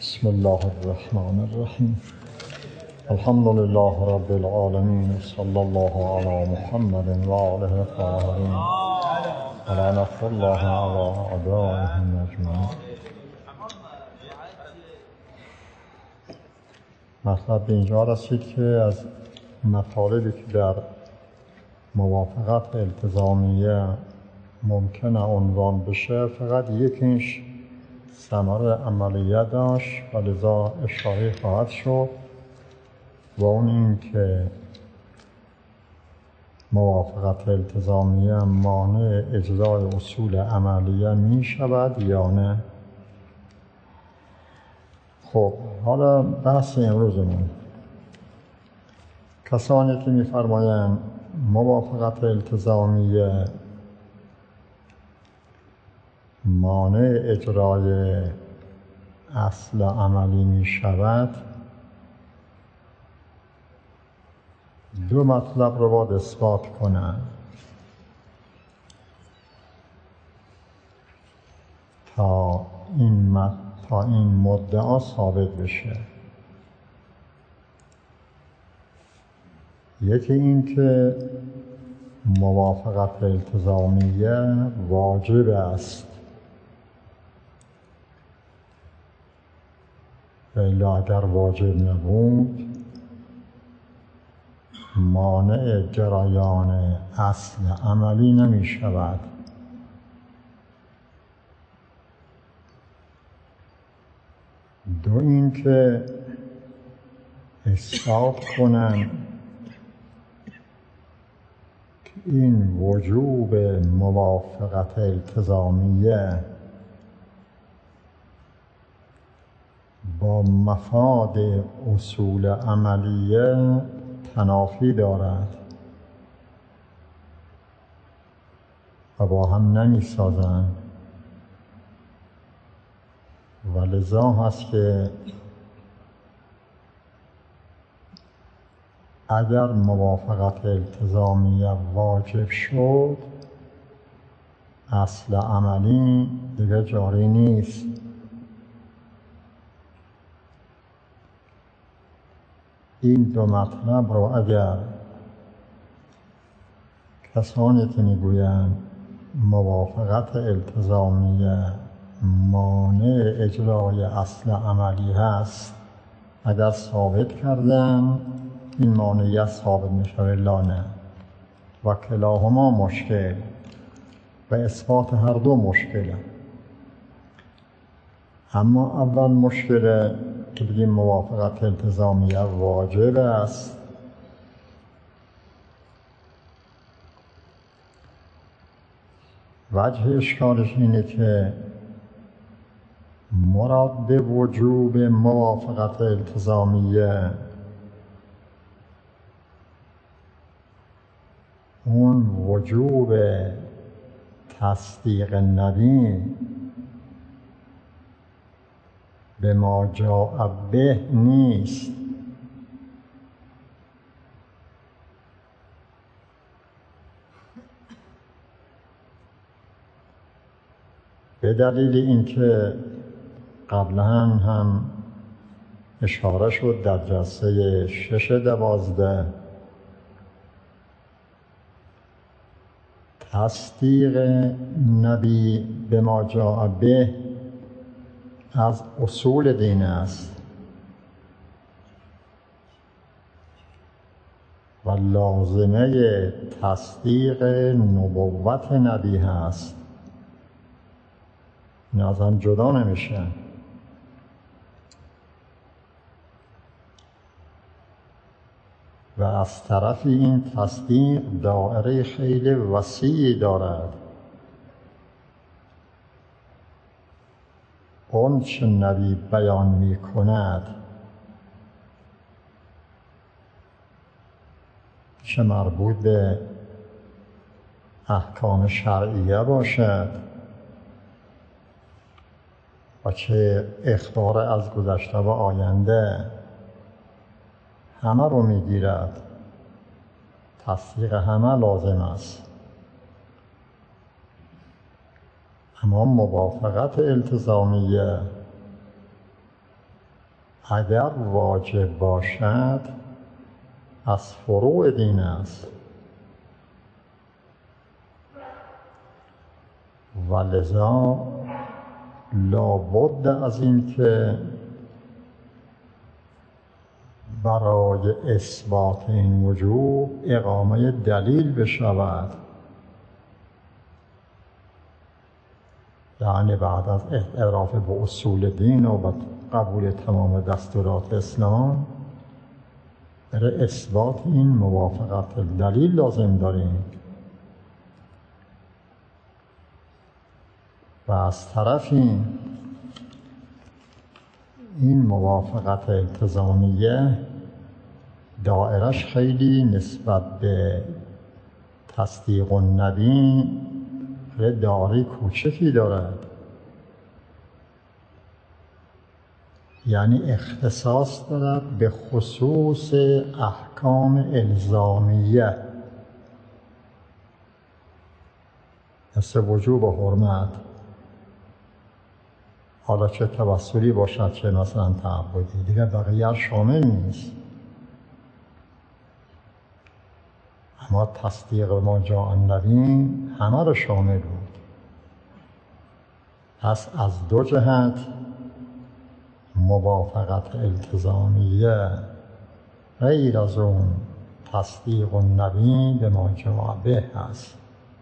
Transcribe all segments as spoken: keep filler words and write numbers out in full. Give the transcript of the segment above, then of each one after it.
بسم الله الرحمن الرحیم. الحمد لله رب العالمین، صلی الله علی محمد و آله الطاهرین و لعنة الله علی اعدائهم اجمعین. مطلب به اینجا رسید که از مطالبی که در موافقت التزامیه ممکنه عنوان بشه، فقط یکیش ثمره عملیه داشت و لذا اشاره خواهد شد و اون این که موافقت التزامیه مانع اجرای اصول عملیه می شود یا نه. خب حالا بحث امروزمون، کسانی که می فرمایند موافقت التزامیه مانع اجرای اصل عملی می شود، دو مطلب رو باید اثبات کنند تا این تا این مدعا ثابت بشه. یکی این که موافقت التزامیه واجب است، الا اگر واجب نبود مانع جریان اصل عملی نمی شود. دو این که اثبات کنند که این وجوب موافقت التزامیه با مفاد اصول عملیه تنافی دارد و با هم نمی سازند و لذا هست که اگر موافقت التزامیه واجب شد، اصل عملی دیگه جاری نیست. این دو مطلب رو اگر کسانی که میگویند موافقت التزامیه مانع اجرای اصل عملی هست اگر ثابت کردن، این مانعیت ثابت میشه الا نه، و کلاهما مشکل و اثبات هر دو مشکله. اما اول مشکله که بگیم موافقت التزامیه واجب است، وجه اشکالش اینه که مراد به وجوب موافقت التزامیه اون وجوب تصدیق نبی به ما جاء به نیست. به دلیل اینکه قبلا هم اشاره شد در جلسه شش دوازده، تصدیق نبی به ما جاء به از اصول دین است و لازمه تصدیق نبوت نبی هست، این از هم جدا نمیشه. و از طرفی این تصدیق دایره خیلی وسیعی دارد. اون چه نبی بیان می کند، چه مربوط به احکام شرعیه باشد و چه اخبار از گذشته و آینده، همه رو می گیرد. تصدیق همه لازم است. اما موافقت التزامیه اگر واجب باشد از فروع دین است و لذا لابد از این که برای اثبات این وجوب اقامه دلیل بشود، یعنی بعد از اعتراف به اصول دین و به قبول تمام دستورات اسلام برای اثبات این موافقت دلیل لازم داریم. و از طرفی این موافقت التزامیه دائرش خیلی نسبت به تصدیق النبی دایره کوچکی دارد، یعنی اختصاص دارد به خصوص احکام الزامیه مثل وجوب و حرمت، حالا چه توسلی باشد چه مثلا تعبدی، دیگه بقیه شامل نیست. اما تصدیق ما جاء النبی همه رو شامل بود. پس از دو جهت موافقت التزامیه غیر از اون تصدیق النبی به ما جاء به هست.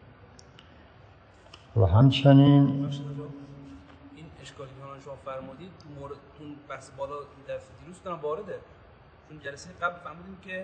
و همچنین این اشکالی که شما فرمودید مورد اون بحث بالا درس دیروز دارم وارده، چون جلسه قبل فرمودیم که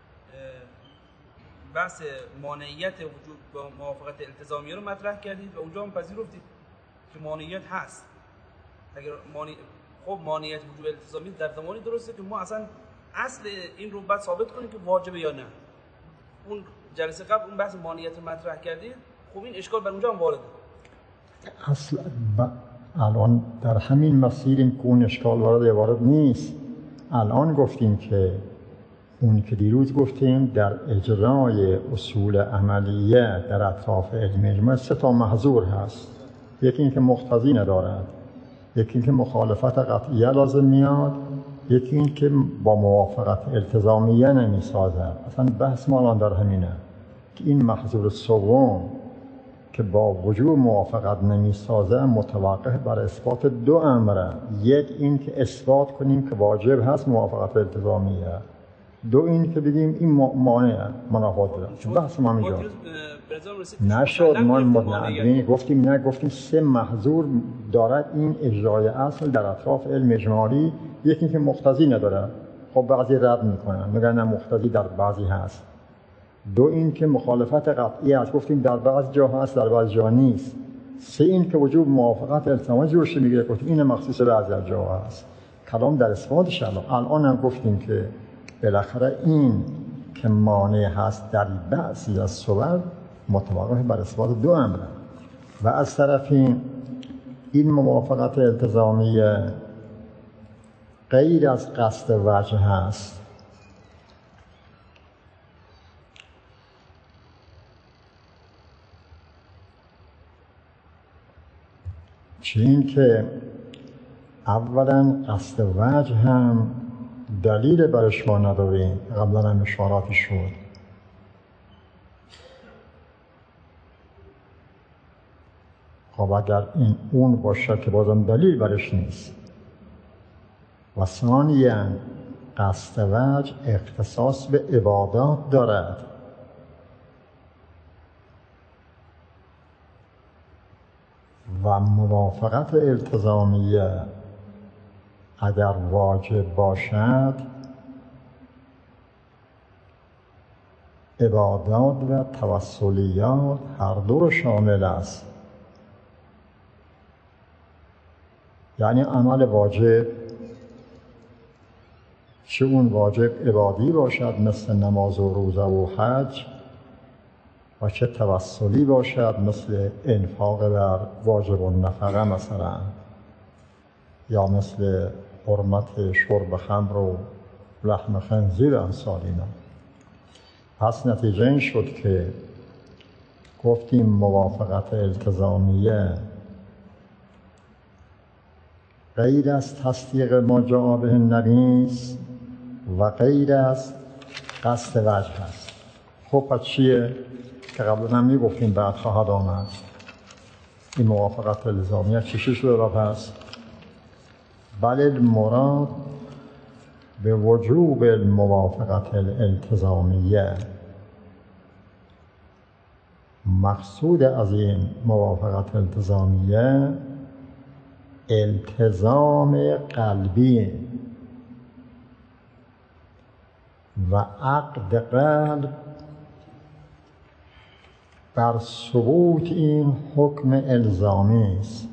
بحث مانعیت وجود با موافقت التزامیه رو مطرح کردید و اونجا هم پذیرفتید که مانعیت هست. اگر مانع خب مانعیت وجود التزامیه در زمانی درسته که ما اصلا اصل این رو بعد ثابت کنیم که واجبه یا نه. اون جلسه قبل اون بحث مانعیت رو مطرح کردید، خب این اشکال بر اونجا هم وارده. اصلا الان در همین مسیریم که اون اشکال وارد وارد نیست. الان گفتیم که اون که دیروز گفتیم در اجرای اصول عملیه در اطراف علم اجماع سه تا محظور هست. یکی این که مقتضی ندارد، یکی این که مخالفت قطعیه لازم میاد، یکی این که با موافقت التزامیه نمیسازد. اصلا بحث ما الان در همینه که این محظور سوم که با وجود موافقت نمیسازه متوقف بر اثبات دو امره. یک این که اثبات کنیم که واجب هست موافقت التزامیه، دو این که بگیم این مانع منافات داره. بحث ما اینجا نشد. ما مدنی گفتیم نه، گفتیم سه محظور دارد این اجرای اصل در اطراف علم اجمالی. یکی این که مقتضی نداره، خب بعضی رد میکنن میگن نه مقتضی در بعضی هست. دو این که مخالفت قطعی است، گفتیم در بعض جا هست در بعض جا نیست. سه این که وجوب موافقت التزامی جوش میگیره، گفتیم این مخصوص بعضی از جا هست. کلام در اثباتش الان هم گفتیم که بالاخره این که مانع هست در بعضی از صور متوقف بر اثبات دو امر. و از طرفی این موافقت التزامیه غیر از قصد وجه هست. چه این که اولا قصد وجه هم دلیل برش ما نداریم، قبلا هم اشاراتی شد. خب اگر این اون باشه که بازم دلیل برش نیست. و ثانیاً قصد وجه اختصاص به عبادات دارد و موافقت التزامیه اگر واجب باشد عبادات و توسلیات هر دو رو شامل است. یعنی عمل واجب چه اون واجب عبادی باشد مثل نماز و روزه و حج، و چه توسلی باشد مثل انفاق بر واجب النفقه مثلا، یا مثل حرمت شرب خمر و لحم خنزیر امثال اینا. پس نتیجه این شد که گفتیم موافقت التزامیه غیر از تصدیق ما جاء به النبی و غیر از قصد وجه هست. خب پس چیه که قبلا هم میگفتیم بعد خواهد آمد این موافقت الزامیه چی شده را پس بل المراد به وجوب الموافقت الالتزامیه، مقصود از این موافقت التزامیه التزام قلبی و عقد قلب بر ثبوت این حکم الزامی است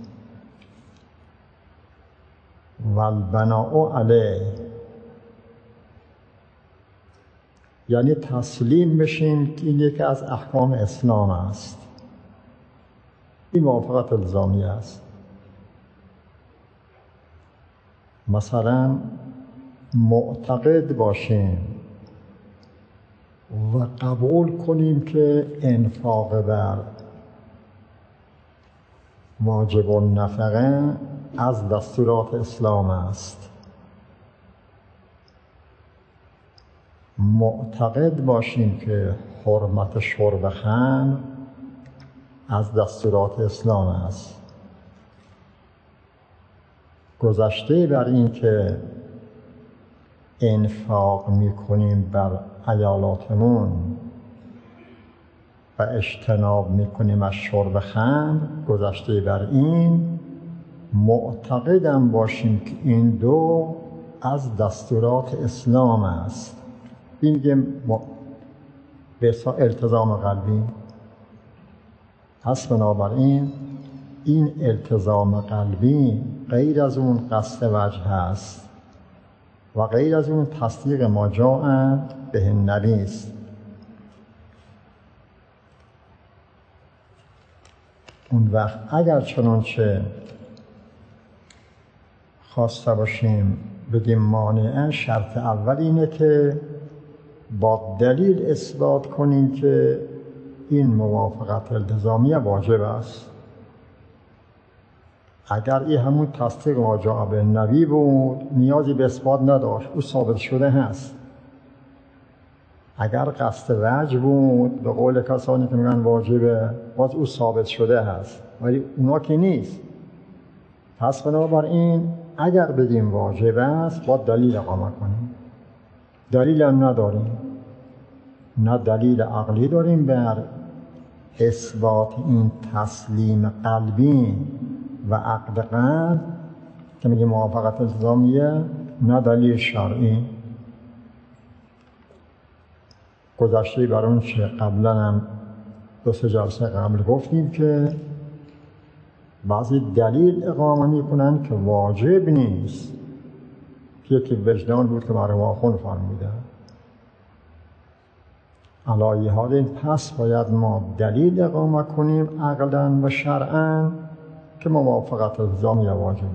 و البناء علیه، یعنی تسلیم بشیم که این یکی از احکام اسلام است. این موافقت الزامی است. مثلا معتقد باشیم و قبول کنیم که انفاق بر واجب النفقه از دستورات اسلام است. معتقد باشیم که حرمت شرب خمر از دستورات اسلام است. گذشته بر این که انفاق میکنیم بر عیالاتمون و اجتناب میکنیم از شرب خمر، گذشته بر این معتقدم باشیم که این دو از دستورات اسلام است. این که به اصلا التزام قلبی هست. بنابراین این التزام قلبی غیر از اون قصد وجه هست و غیر از اون تصدیق ما جاء به النبی است. اون وقت اگر چنانچه خواسته باشیم بگیم مانعه، شرط اول اینه که با دلیل اثبات کنیم که این موافقت التزامیه واجب است. اگر این همون تصدیق ما جاء به النبی بود نیازی به اثبات نداشت، او ثابت شده هست. اگر قصد وجه بود به قول کسانی که میگن واجبه باز او ثابت شده هست، ولی اونا که نیست. پس بنابراین اگر بگیم واجب است با دلیل اقامه کنیم. دلیل هم نداریم، نه دلیل عقلی داریم بر اثبات این تسلیم قلبی و عقد قلب که میگه موافقت التزامیه، نه دلیل شرعی. گذشته بر اون چه قبلا هم دو سه جلسه قبل گفتیم که بعضی دلیل اقامه میکنن که واجب نیست، که یکی وجدان بود که برای آخوند فرموده. علایه حال این پس باید ما دلیل اقامه کنیم عقلاً و شرعاً که موافقت التزامیه واجبه.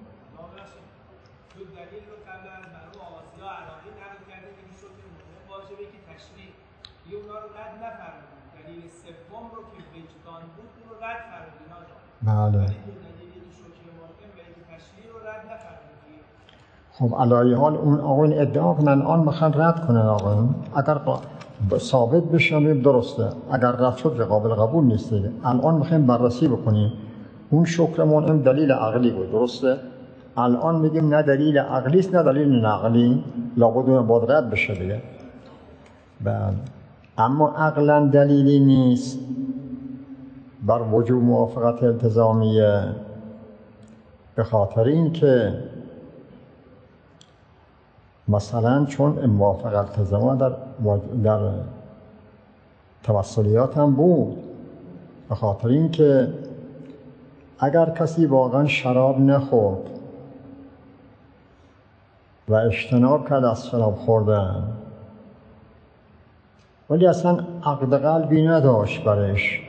بله. خب علایه حال اون آقایون ادعا کنن آن میخوان رد کنن. آقایون اگر ثابت بشه درسته، اگر رد شد قابل قبول نیست. الان میخوایم بررسی بکنیم اون شکرمون هم دلیل عقلی بود، درسته؟ الان میگیم نه دلیل عقلی است نه دلیل نقلی، لابد اون باید رد بشه دیگه. بله. اما عقلا دلیلی نیست بر وجوب موافقت التزامیه، به خاطر این که مثلا چون موافقت التزامیه در, در توسلیات هم بود، به خاطر این که اگر کسی واقعا شراب نخورد و اجتناب کرد از شراب خوردن ولی اصلا عقد قلبی نداشت برش،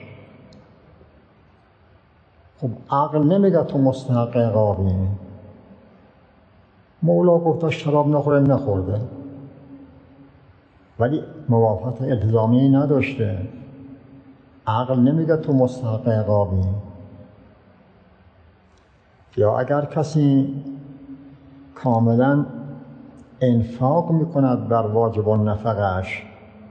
خب عقل نمیگه تو مستحق عقابی. مولا گفت شراب نخوره، نخورده، ولی موافقت التزامی نداشته. عقل نمیگه تو مستحق عقابی. یا اگر کسی کاملا انفاق میکند بر واجب النفقش،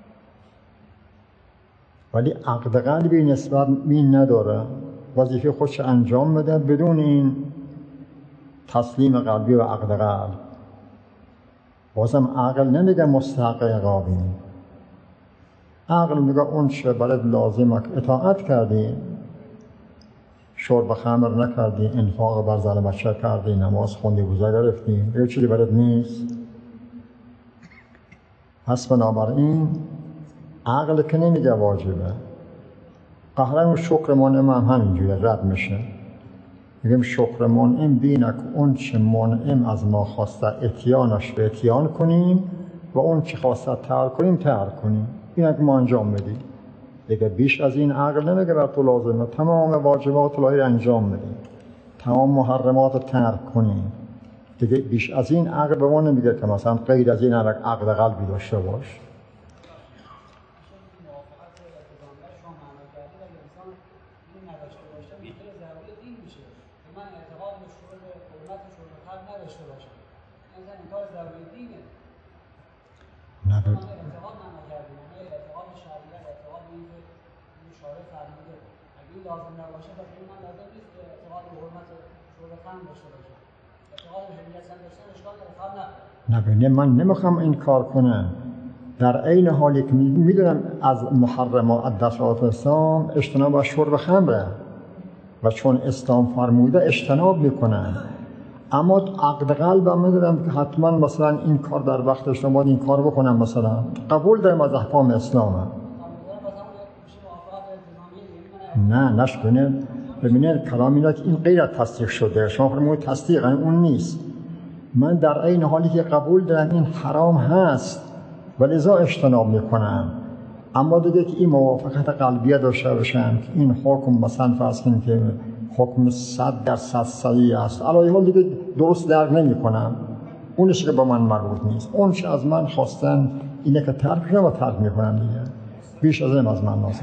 ولی عقد قلبی نسبت این نداره، وظیفه خودش انجام میده بدون این تسلیم قلبی و عقد قلب. بازم عقل نمیگه مستحق عقابی، عقل میگه اون چه برات لازمه اطاعت کردی، شرب خمر نکردی، انفاق بر زن بچه کردی، نماز خوندی، روزه گرفتی، یه چیزی برات نیست. پس بنابراین عقل که نمیگه واجبه. قهرن و شکر منعم هم همینجوره رد میشه. میگیم شکر منعم بینه که اون چه منعم از ما خواسته اتیانش به اتیان کنیم و اون چه خواسته ترک کنیم ترک کنیم. اینه که ما انجام میدیم. دیگه بیش از این عقل نمیگه بر تو لازمه تمام واجبات الهی انجام میدیم، تمام محرمات ترک کنیم. دیگه بیش از این عقل به ما نمیگه که مثلا غیر از این عقد قلبی داشته باش. نه به لازم نباشه و من لازم نیست که اعتقاد به حرمت شرب خمر داشته باشه. اعتقاد به حرمت هم داشتن اشکال نداره، فرق نداره. نه من نمیخوام این کار کنم. در عین حالی که میدونم از محرمات دفعات اسلام اجتناب از شرب خمره و چون اسلام فرموده اجتناب میکنن، اما عقد قلبم میدونم که حتما مثلا این کار در وقت اسلام باید این کار بکنم، مثلا قبول دارم از احکام اسلامه. نه نشکنه. ببینید کلام اینا که این غیر تصدیق شده، شما فرمودید تصدیق اون نیست. من در این حالی که قبول دارم این حرام هست ولذا اجتناب میکنم، اما دیگه که این موافقت قلبیه داشته باشم که این حکم مثلا فرض کنیم که حکم صد درصد صحیح است، علاوه حال دیگه درست درک نمیکنم، اونش که با من مربوط نیست. اون چه از من خواستن اینه که ترک کنم و ترک میکنم دیگه، بیش از این از من لازم.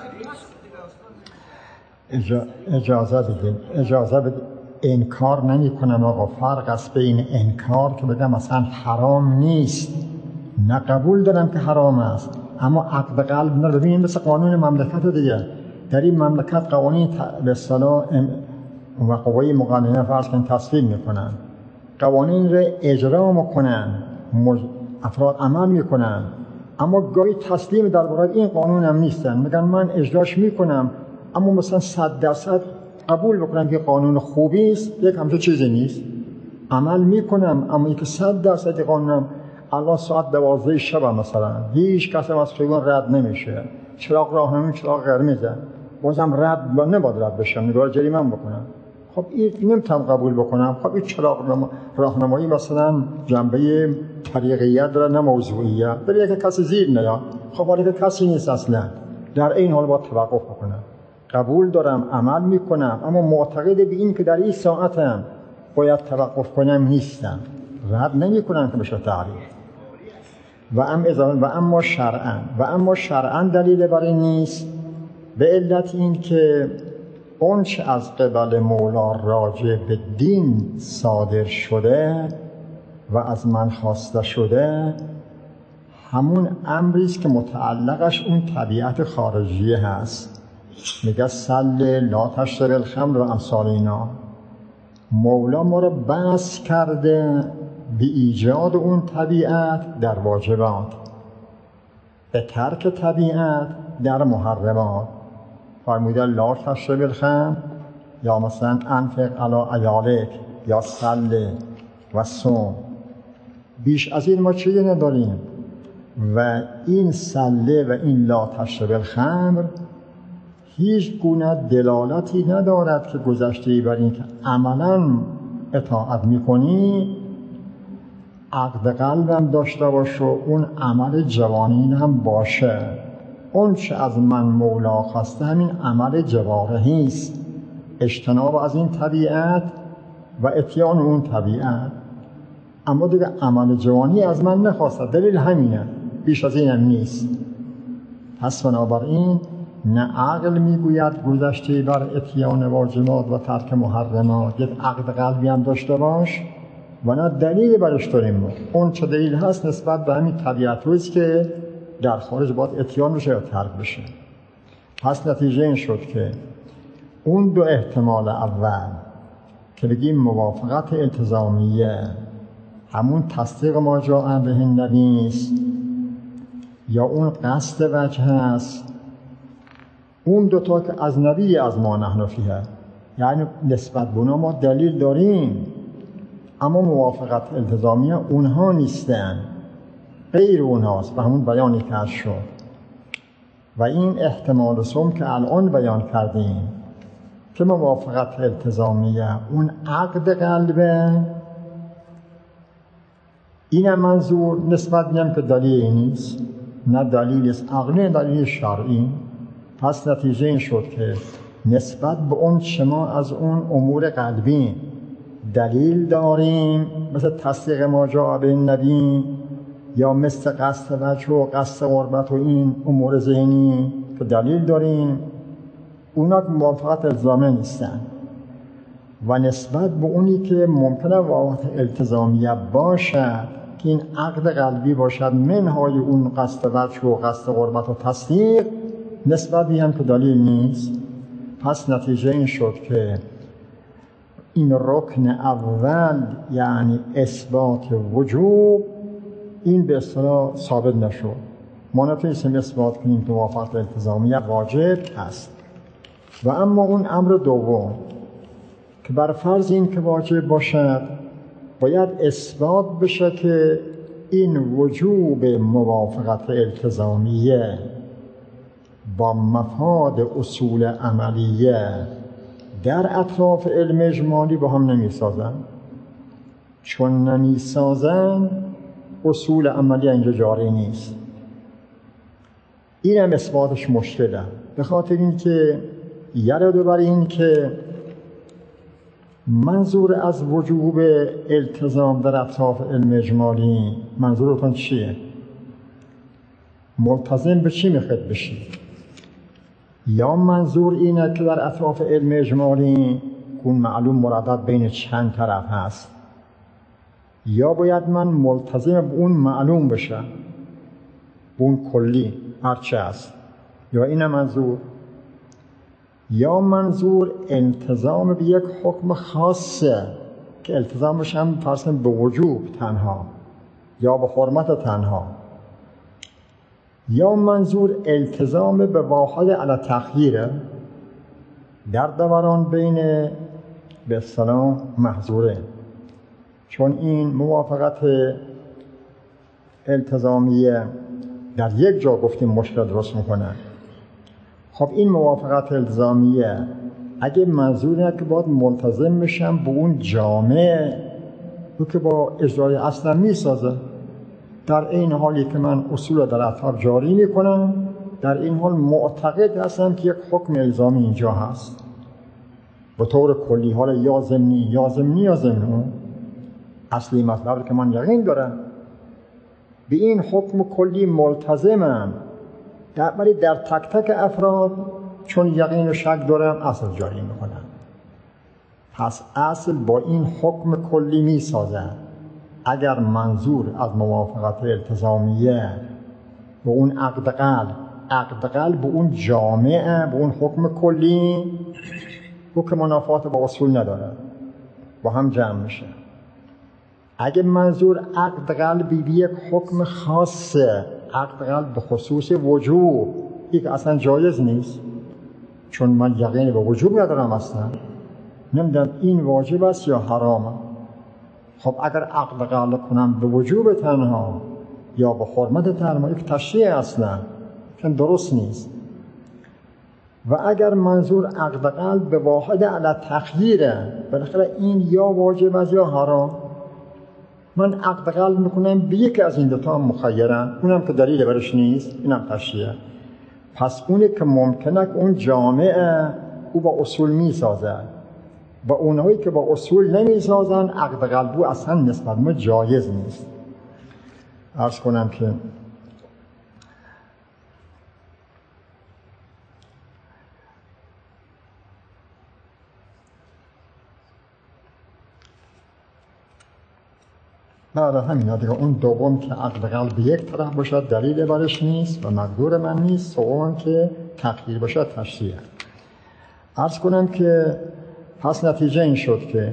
اجازه بدین اجازه بدین انکار نمی کنم آقا. فرق است بین انکار که بگم مثلا حرام نیست، نه قبول دارم که حرام است، اما عقد قلب ندارم. ببینید مثل قانون مملکت دیگه، در این مملکت قوانین به اصطلاح و قوای مقننه فرض کن تصویب میکنن، قوانین رو اجرا میکنن، افراد عمل میکنن، اما گاهی تسلیم درباره این قانون هم نیستن، میگن من اجراش میکنم اما مثلا صد درصد قبول بکنم که قانون خوبی است، یک همچه چیزی نیست. عمل میکنم اما اینکه صد درصد قانونم الان ساعت دوازده شب مثلا هیچ کس از خیابان رد نمیشه، چراغ راهنمایی چراغ قرمزه، بازم رد نباید رد بشم، نگاه جریمه بکنم. خب این نمیتونم قبول بکنم. خب این چراغ راهنمایی مثلا جنبه طریقیت داره نه موضوعیت، برای که کسی زیر نیاد. خب حالا که کسی نیست اصلا، در این حال باید توقف بکنم. قبول دارم عمل میکنم اما معتقد به این که در این ساعتم باید توقف کنم نیستم، رد نمی کنم که بشه تعریف. و ام و اما شرعاً و اما شرعاً دلیل برای نیست به علت این که اون چه از قبل مولا راجع به دین صادر شده و از من خواسته شده همون امری است که متعلقش اون طبیعت خارجیه هست. میگه سل لا تشرب الخمر و امثال اینا. مولا ما رو بس کرده به ایجاد اون طبیعت در واجبات، به ترک طبیعت در محرمات. فرموده لا تشرب الخمر یا مثلا انفق علی عیالک یا سل و صوم. بیش از این ما چیزی نداریم. و این سله و این لا تشرب الخمر هیچ گونه دلالتی ندارد که گذشته بر این که عملاً اطاعت میکنی عقد قلبم داشته باشه و اون عمل جوانین هم باشه. اون چه از من مولا خواسته همین عمل جوارحی است، اجتناب از این طبیعت و اتیان اون طبیعت. اما دیگه عمل جوانی از من نخواسته، دلیل همینه، بیش از این هم نیست. پس بنابراین نه عقل میگوید گذشته بر اتیان واجبات و ترک محرمات یک عقد قلبی هم داشته باش، و نه دلیلی برش داریم ما. اون چه دلیل هست نسبت به همین طبیعت روز که در خارج باید اتیان بشه یا ترک بشه. پس نتیجه این شد که اون دو احتمال اول که بگیم موافقت التزامیه همون تصدیق ما جاء به النبی است یا اون قصد وجه هست، اون دوتا که از نبی از ما نحن فیه، یعنی نسبت به ما دلیل داریم اما موافقت التزامیه اونها نیستن، غیر اونهاست و همون بیانی که شد. و این احتمال سوم که الان بیان کردیم که موافقت التزامیه اون عقد قلبه، این منظور نسبت میم که دلیل نیست، نه دلیل است عقلی، دلیل شرعی. پس نتیجه این شد که نسبت به اون شما از اون امور قلبی دلیل داریم، مثل تصدیق ما جاء به النبی یا مثل قصد وجه و قصد قربت و این امور ذهنی که دلیل داریم، اونا که موافقت التزامیه نیستن. و نسبت به اونی که ممکنه موافقت التزامیه باشد که این عقد قلبی باشد منهای اون قصد وجه و قصد قربت و تصدیق، نسبتی هم که دلیل نیست. پس نتیجه این شد که این رکن اول یعنی اثبات وجوب این به اصطلاح ثابت نشد. ما نتونستیم اثبات کنیم که موافقت التزامیه واجب هست. و اما اون امر دوم که بر فرض این که واجب باشد باید اثبات بشه که این وجوب موافقت التزامیه با مفاد اصول عملیه در اطراف علم اجمالی با هم نمی سازن. چون نمی سازن اصول عملی اینجا جاری نیست. این هم اثباتش مشکله، به خاطر این که یاد بر این که منظور از وجوب التزام در اطراف علم اجمالی منظورتون چیه؟ ملتزم به چی میخواد بشی؟ یا منظور اینه که در اطراف علم اجمالی اون معلوم مردد بین چند طرف هست، یا باید من ملتزم به اون معلوم بشم، اون کلی هرچه هست، یا این منظور، یا منظور التزام به یک حکم خاصه که التزام بشم فرضاً به وجوب تنها یا به حرمت تنها، یا منظور التزام به واحد علی تخییره در دوران بین به اصطلاح محظوره. چون این موافقت التزامیه در یک جا گفتیم مشکل درست میکنه. خب این موافقت التزامیه اگه منظور اینه که باید ملتزم میشم به اون جامعه رو که با اجرای اصلا میسازه، در این حالی که من اصول در اطراف جاری میکنم، در این حال معتقد هستم که یک حکم الزامی اینجا هست به طور کلی، حالا یا ضمنی یا ضمنی یا ضمنی، اصلی مطلب که من یقین دارم به این حکم کلی ملتزمم، در ولی در تک تک افراد چون یقین و شک دارم اصل جاری میکنم. پس اصل با این حکم کلی میسازم. اگر منظور از موافقت التزامیه به اون عقد قلب، عقد قلب به اون جامعه، به اون حکم کلی، او که منافات با اصول نداره، با هم جمع میشه. اگه منظور عقد قلبی به یک حکم خاصه، عقد قلب به خصوص وجوب، این که اصلا جایز نیست، چون من یقین به وجوب ندارم، اصلا نمیدونم این واجب است یا حرامه. خب اگر عقد قلب کنم به وجوب تنها یا به حرمت تنها، یک تشریع اصلا چون درست نیست. و اگر منظور عقد قلب به واحد علی تخییره، بالاخره این یا واجب است یا حرام، من عقد قلب میکنم به یکی از این دوتا مخیرم، اونم که دلیل برش نیست، اینم تشریعه. پس اونی که ممکنه که اون جامعه او با اصول میسازه، با اونهایی که با اصول نمیسازن عقد قلبو اصلا نسبت ما جایز نیست. عرض کنم که بله همین دیگه. اون دوم که عقل قلب به یک طرف باشد دلیل برش نیست و مقدور من نیست. سوم که تقدیر باشد تشریع. عرض کنم که پس نتیجه این شد که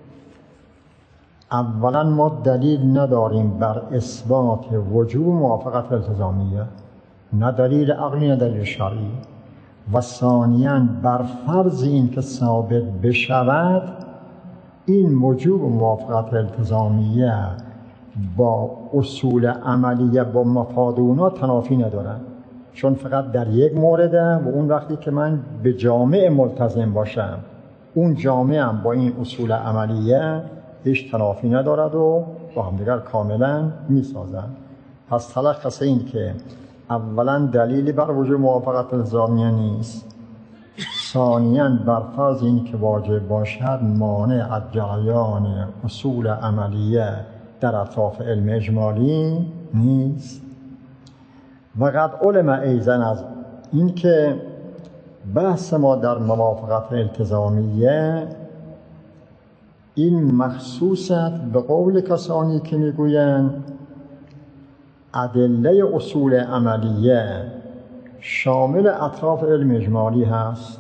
اولا ما دلیل نداریم بر اثبات وجوب موافقت التزامیه، نه دلیل عقلی نه دلیل شرعی. و ثانیاً بر فرض این که ثابت بشود این وجوب موافقت التزامیه با اصول عملیه با مفاد اونا تنافی ندارن، چون فقط در یک مورده و اون وقتی که من به جامع ملتزم باشم اون جامع هم با این اصول عملیه هیچ تنافی ندارد و با همدیگر کاملا میسازن. پس تلخص این که اولا دلیلی بر وجوب موافقت التزامیه نیست، ثانیاً بر فرض این که واجب باشد مانع از جریان اصول عملیه در اطراف علم اجمالی نیست. و قد علم ایضاً از این که بحث ما در موافقت التزامیه این مخصوصت به قول کسانی که میگویند ادله اصول عملیه شامل اطراف علم اجمالی هست.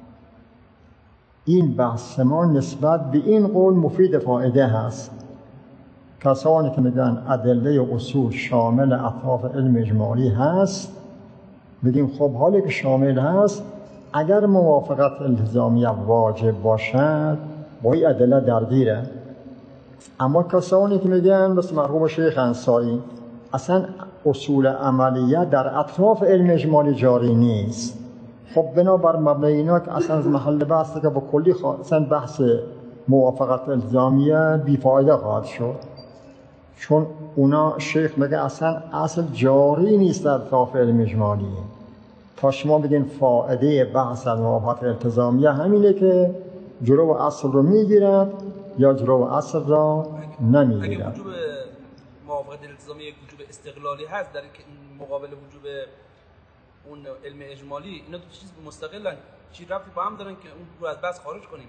این بحث ما نسبت به این قول مفید فایده هست. کسانی که میگن ادله اصول شامل اطراف علم اجمالی هست بگیم خب حالی که شامل هست اگر موافقت التزامیه واجب باشد با این ادله درگیره. اما کسانی که میگن مثل مرحوم شیخ انصاری اصلا اصول عملیه در اطراف علم اجمالی جاری نیست، خب بنابر مبنای اینا که اصلا از محل بحث که با کلی خواهد اصلا بحث موافقت التزامیه بیفایده خواهد شد، چون اونا شیخ میگه اصلا اصل جاری نیست در اطراف علم اجمالی. تا شما بگین فایده بحث از موافقت التزامیه همینه که جلو اصل رو میگیرد یا جلو اصل را نمیگیرد. اگه وجوب موافقت التزامیه یک وجوب استقلالی هست در مقابل وجوب اون علم اجمالی، اینا دو چیز مستقلن، چی ربطی با هم دارن که اون رو از بحث خارج کنیم؟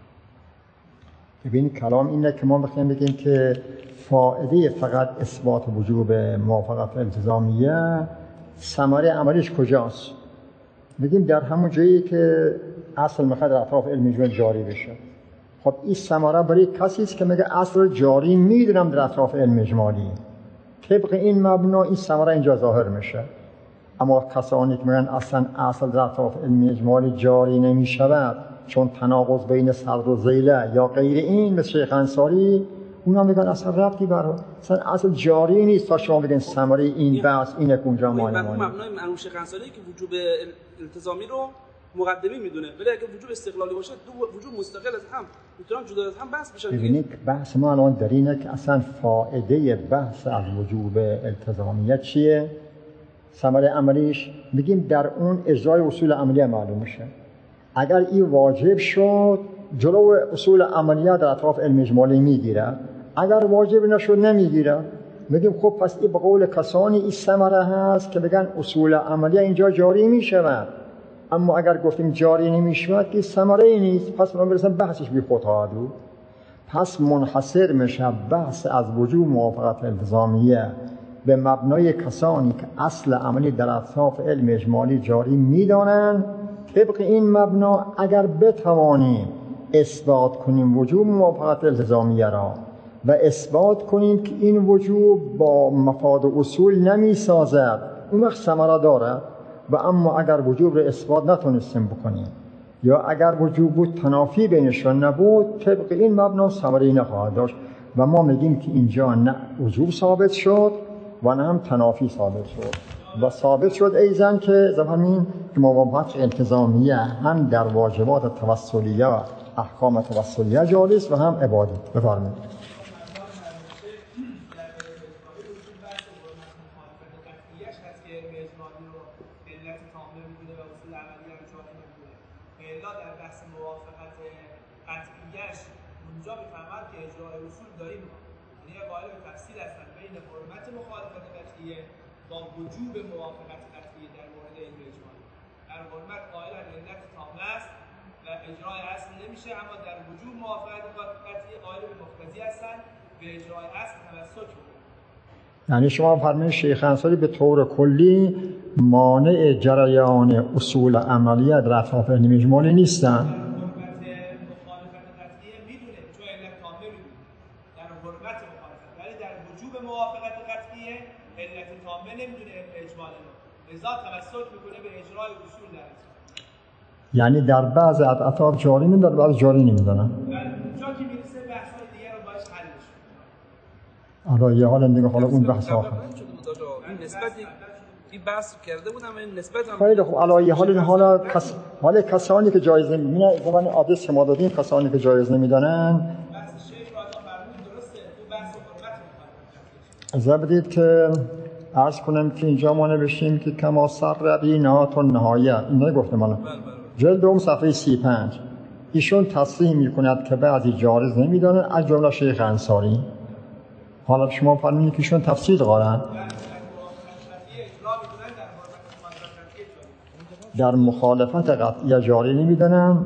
ببین کلام اینه که ما بخوایم بگیم که فائده فقط اثبات وجوب موافقت التزامیه ثمره عملیش کجاست؟ بگیم در همون جایی که اصل میخواد در اطراف علم اجمالی جاری بشه. خب این ثمره برای کسی است که میگه اصل جاری میدونم در اطراف علم اجمالی، طبق این مبنا این ثمره اینجا ظاهر میشه. اما کسانی که میگن اصلا اصل در اطراف علم اجمالی جاری نمیشود چون تناقض بین صدر و ذیله یا غیر این مثل شیخ انصاری، اونا میگن اصلا ربطی برای اصلا اصل جاری نیست تا شما بگین ثمره این بحث اینه که اونجا مانع مانع. مبنای مرحوم شیخ انصاری که وجوب التزامی رو مقدمی میدونه، ولی اگه وجوب استقلالی باشه دو وجوب مستقل از هم میتونن جدا از هم بحث بشن. ببینید بحث ما الان در اینه که اصلا فائده بحث از وجوب التزامیه چیه؟ ثمره عملیش میگیم در اون اجرای اصول عملیه معلوم میشه. اگر این واجب شد جلو اصول عملیه در اطراف علم اجمالی میگیره، اگر واجب نشد نمیگیره. میگیم خب پس این به قول کسانی این ثمره هست که بگن اصول عملیه اینجا جاری میشود، اما اگر گفتیم جاری نمیشود که ثمره ای نیست، پس ما برسیم بحثش بی خود خواهد بود. پس منحصر میشه بحث از وجوب موافقت التزامیه به مبنای کسانی که اصل عملی در اطراف علم اجمالی جاری میدانند. طبق این مبنا اگر بتوانیم اثبات کنیم وجوب موافقت التزامیه را و اثبات کنیم که این وجوب با مفاد و اصول نمی سازد، اون وقت ثمره دارد. و اما اگر وجوب را اثبات نتونستیم بکنیم یا اگر وجوب بود تنافی بینشان نبود، طبق این مبنا ثمره‌ای نخواهد داشت. و ما میگیم که اینجا نه وجوب ثابت شد و نه هم تنافی ثابت شد. و ثابت شد ایضاً که زمین که موافقت التزامیه هم در واجبات توسلیه و احکام توسلیه جاری است و هم عبادی. بفرمایید. با وجوب موافقت قطعیه در مورد علم اجمالی در حرمت قائلا علت تامه است و اجرای اصل نمیشه، اما در وجوب موافقت قطعیه قائل به مقتضی هستند به اجرای اصل تمسک میکنند. یعنی شما فرمایید شیخ انصاری به طور کلی مانع جریان اصول عملیه در اطراف علم اجمالی نیستن. یعنی در بعض اطراف جاری میدن، در بعض جاری نمیدونن. حالا یه حال دیگه حالا اون بحث آخر. این نسبتی این بحث کرده بودم این نسبت خیلی خوب. حالا یه حال حالا کس حالا کسانی که جایز نمیدونن زمان آدرس ما دادیم، کسانی که جایز نمیدونن بحث شیخ رو فرمودید درسته تو بحث حرمت اجازه بدید که عرض کنم که اینجا ما نوشتیم که کما سر بینات و نهایه، این نگفتم الان جلد دوم صفحه سی و پنج ایشون تصریح میکند که بعضی جایز نمیدونن از جمله شیخ انصاری. حالا شما فرمودید که ایشون تفصیل قارن در مخالفت قطعی جاری نمیدونن.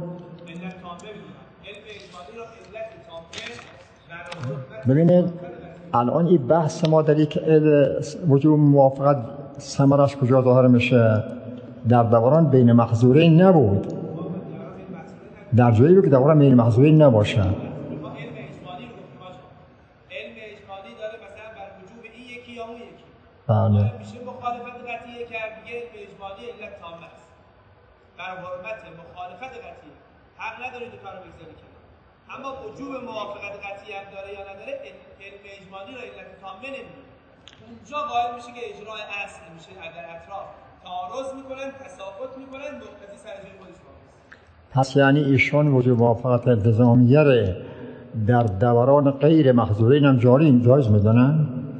ببینید الان این بحث ما داری که وجود موافقت ثمرش کجا ظاهر میشه؟ در دوران بین محظورین نبود، در جایی بود که دوران بین محظورین نباشه. بله. میشه مخالفت قطعیه کرد دیگه به اجمالی علت تامه است. بر حرمت مخالفت قطعیه حق ندارید کارو بگذاری کنید. اما وجوب موافقت قطعی هم داره یا نداره علم اجمالی را علت تامه نمیدونه. اونجا قائل میشه که اجرای اصل میشه اگر اطراف تعارض میکنن، تساقط میکنن، مقتضی سر جای خودش واقع است. پس یعنی ایشون وجوب موافقت التزامیه در دوران غیر محظورین هم جاری جایز میدونن؟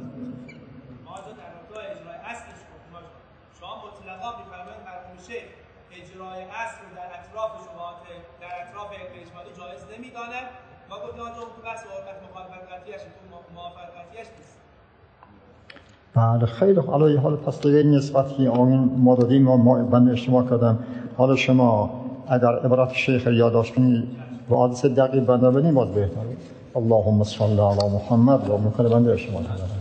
بله خیلی خوب. حالا حالا پس دیگه نسبتی آن ما دادیم ما بنده اشتباه کردم. حالا شما اگر عبارت شیخ یادداشت کنید و حادثه دقیق بنده بدین باز بهتره. اللهم صل علی محمد و من بنده اشتباه کردم.